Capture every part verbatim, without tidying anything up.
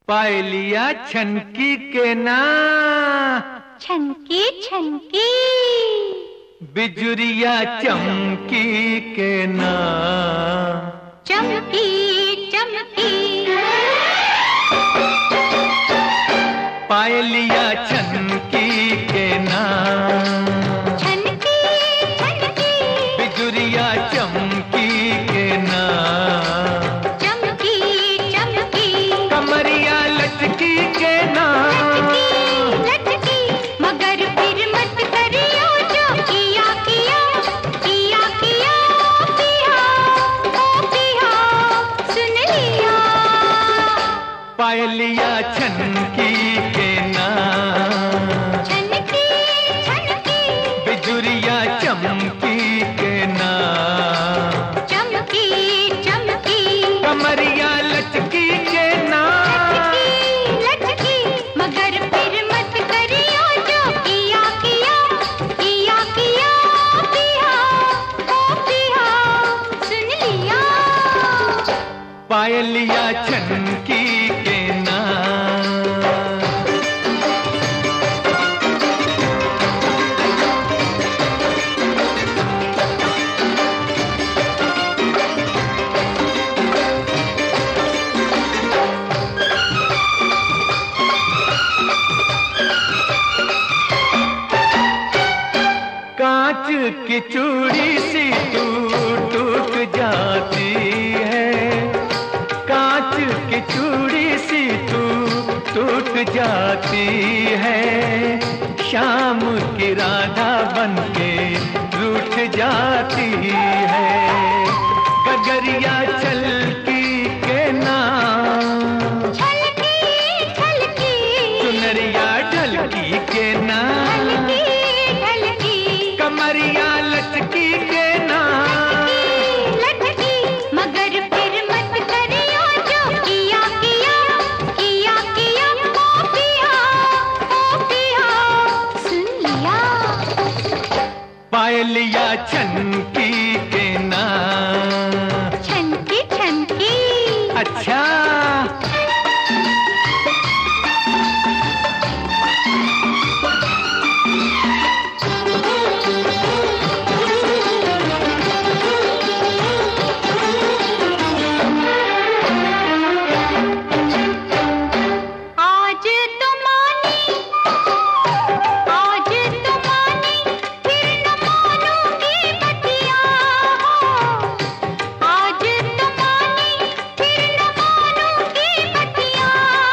पायलिया छनकी के ना, छनकी छनकी बिजुरिया चमकी के ना, चमकी चमकी पायलिया छनकी के ना, छनकी छनकी बिजुरिया चमकी के ना, चमकी चमकी कमरिया लचकी के ना, लचकी मगर फिर मत करियो जो किया किया किया किया किया ओ किया सुन लिया। पायलिया छनकी के ना, छनकी छनकी बिजुरिया चमकी के ना, चमकी चमकी कमरिया लचकी के ना, लचकी मगर फिर मत करियो जो किया किया किया किया किया ओ किया सुन लिया। पायलिया छनकी के ना। कांच की चूड़ी सी टूट टूट जाती है, कांच की चूड़ी सी टूट टूट जाती है, शाम की राधा बनके रूठ जाती है, गगरिया छलकी के ना, छलकी छलकी चुनरिया ढलकी के ना, ढलकी ढलकी कमरिया लचकी के ना, लचकी मगर फिर मत करियो जो किया किया किया किया ओ किया ओ किया सुन लिया। पायलिया छनकी के ना। छनकी छनकी अच्छा आज तो मानी आज तो मानी फिर न मानूंगी बतिया, आज तो मानी फिर न मानूंगी बतिया,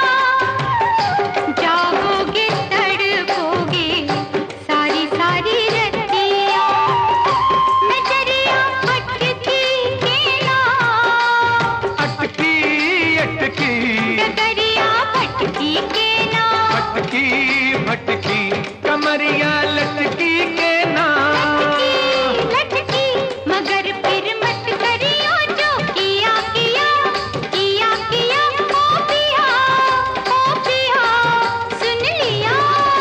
जागोगे तड़पोगे सारी सारी रतिया, नजरिया अटकी के ना, अटकी अटकी डगरिया भटकी के ना, भटकी भटकी कमरिया लटकी के ना, लटकी मगर फिर मत करियो जो किया किया किया किया ओ किया ओ किया सुन लिया।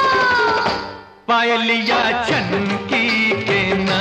पायलिया छनकी के ना।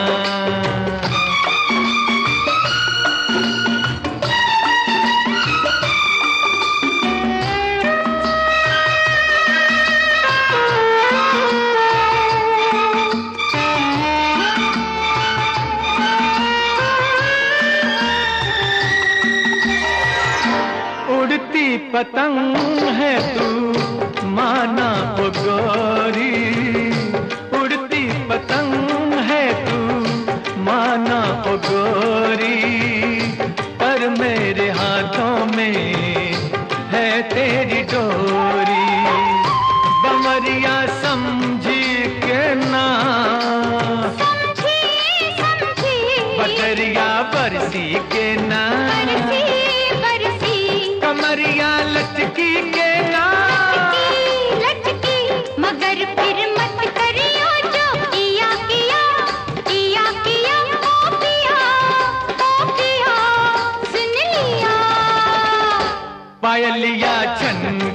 उड़ती पतंग है तू माना ओ गोरी, उड़ती पतंग है तू माना ओ गोरी, पर मेरे हाथों में है तेरी डोरी, बमरिया समझी के ना, समझी समझी बदरिया बरसी के ना, बरसी बरसी कमरिया लचकी के ना, लटकी मगर फिर मत करियो जो किया किया किया किया ओ किया ओ किया सुन लिया। पायलिया छन